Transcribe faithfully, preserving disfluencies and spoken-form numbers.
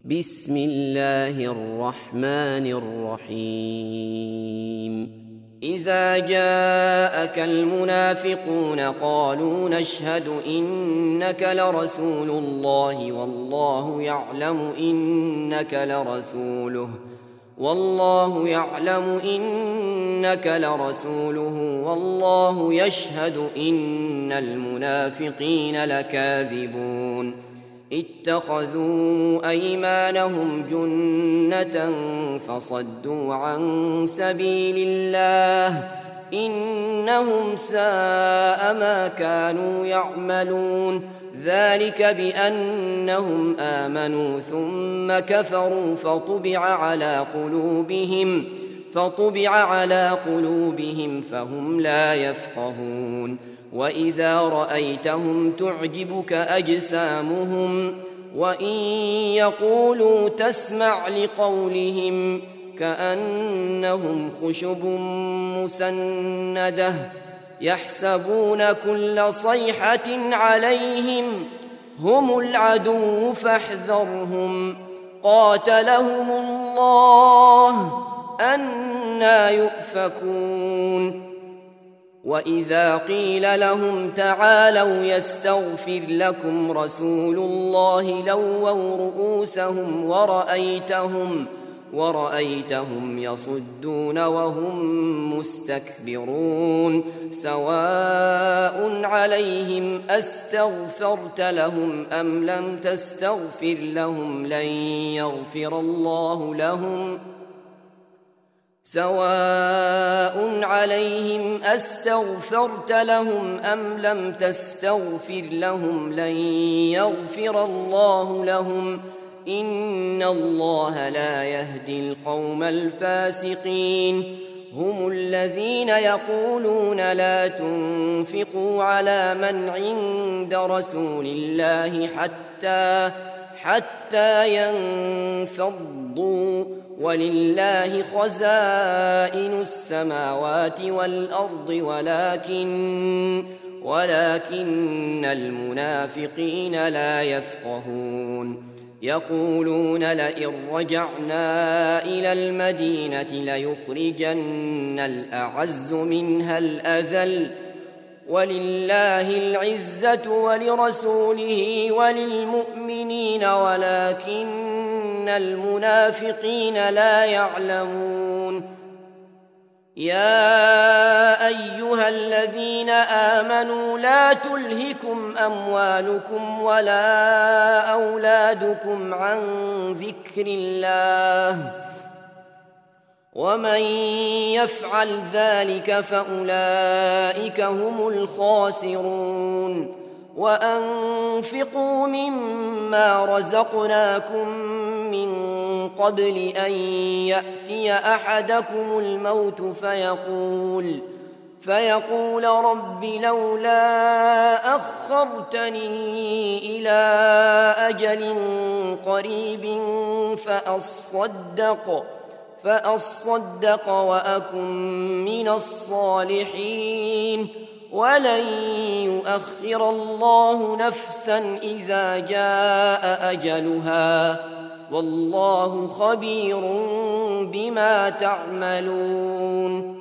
بسم الله الرحمن الرحيم إذا جاءك المنافقون قالوا نشهد إنك لرسول الله والله يعلم إنك لرسوله والله يعلم إنك لرسوله والله يشهد إن المنافقين لكاذبون اتخذوا أيمانهم جنة فصدوا عن سبيل الله إنهم ساء ما كانوا يعملون ذلك بأنهم آمنوا ثم كفروا فطبع على قلوبهم فطبع على قلوبهم فهم لا يفقهون وإذا رأيتهم تعجبك أجسامهم وإن يقولوا تسمع لقولهم كأنهم خشب مسندة يحسبون كل صيحة عليهم هم العدو فاحذرهم قاتلهم الله أنى يؤفكون وإذا قيل لهم تعالوا يستغفر لكم رسول الله لووا رؤوسهم ورأيتهم ورأيتهم يصدون وهم مستكبرون سواء عليهم أستغفرت لهم أم لم تستغفر لهم لن يغفر الله لهم سواء عليهم أستغفرت لهم أم لم تستغفر لهم لن يغفر الله لهم إن الله لا يهدي القوم الفاسقين هم الذين يقولون لا تنفقوا على من عند رسول الله حتى حتى ينفضوا ولله خزائن السماوات والأرض ولكن ولكن المنافقين لا يفقهون يقولون لئن رجعنا إلى المدينة ليخرجن الأعز منها الأذل ولله العزة ولرسوله وللمؤمنين ولكن المنافقين لا يعلمون يا أيها الذين آمنوا لا تلهكم أموالكم ولا أولادكم عن ذكر الله ومن يفعل ذلك فأولئك هم الخاسرون وأنفقوا مما رزقناكم من قبل أن يأتي أحدكم الموت فيقول فيقول رب لولا أخرتني إلى أجل قريب فأصدق فأصدق وأكن من الصالحين ولن يؤخر الله نفسا إذا جاء أجلها والله خبير بما تعملون